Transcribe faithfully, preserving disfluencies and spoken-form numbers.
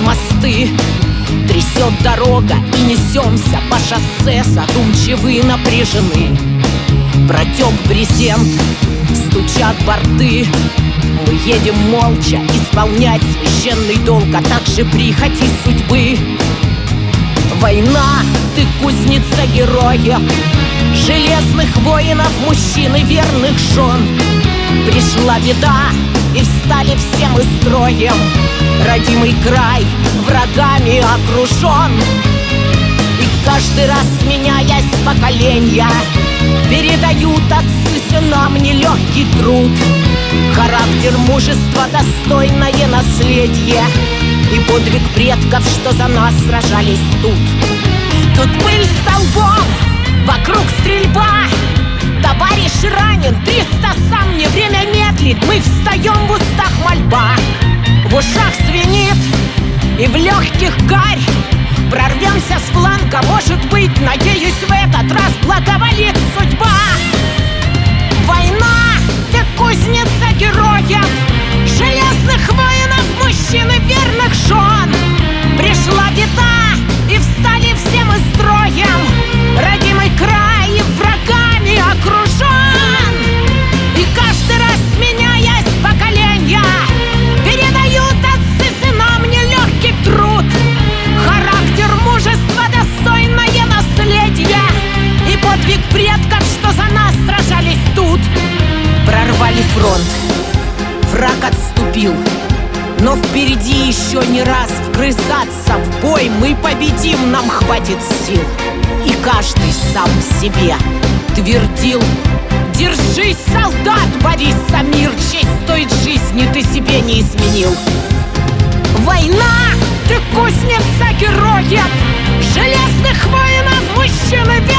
мосты. Трясет дорога и несемся по шоссе, задумчивы и напряжены. Протек брезент, стучат борты. Мы едем молча исполнять священный долг, а также прихоти судьбы. Война, ты кузница героев, железных воинов, мужчин и верных жен. Пришла беда, и встали все мы строем. Родимый край врагами окружен. И каждый раз, сменяясь поколенья, передают отцы сынам нелегкий труд. Характер, мужество, достойное наследие и подвиг предков, что за нас сражались тут. Тут пыль столбом, вокруг стрельба. Товарищ ранен, триста сам, не время медлит. Мы встаем, в устах мольба, в ушах звенит и в легких гарь. Прорвемся с фланга, может быть, надеюсь, в этот раз благоволит судьба. Война, ты кузница героев, железных воинов, мужчин и верных жен. Пришла беда, и встали все мы строем. Родимый край врагами окружен. И каждый раз, сменяясь поколенья, передают отцы сынам нелегкий труд. Характер, мужество, достойное наследие и подвиг предков, что за нас сражались тут. Прорвали фронт, враг отступил, но впереди еще не раз вгрызаться в бой. Мы победим, нам хватит сил. И каждый сам себе твердил: держись, солдат, борись за мир, честь стоит жизни, ты себе не изменил. Война, ты кузница героев, железных воинов, мужчин и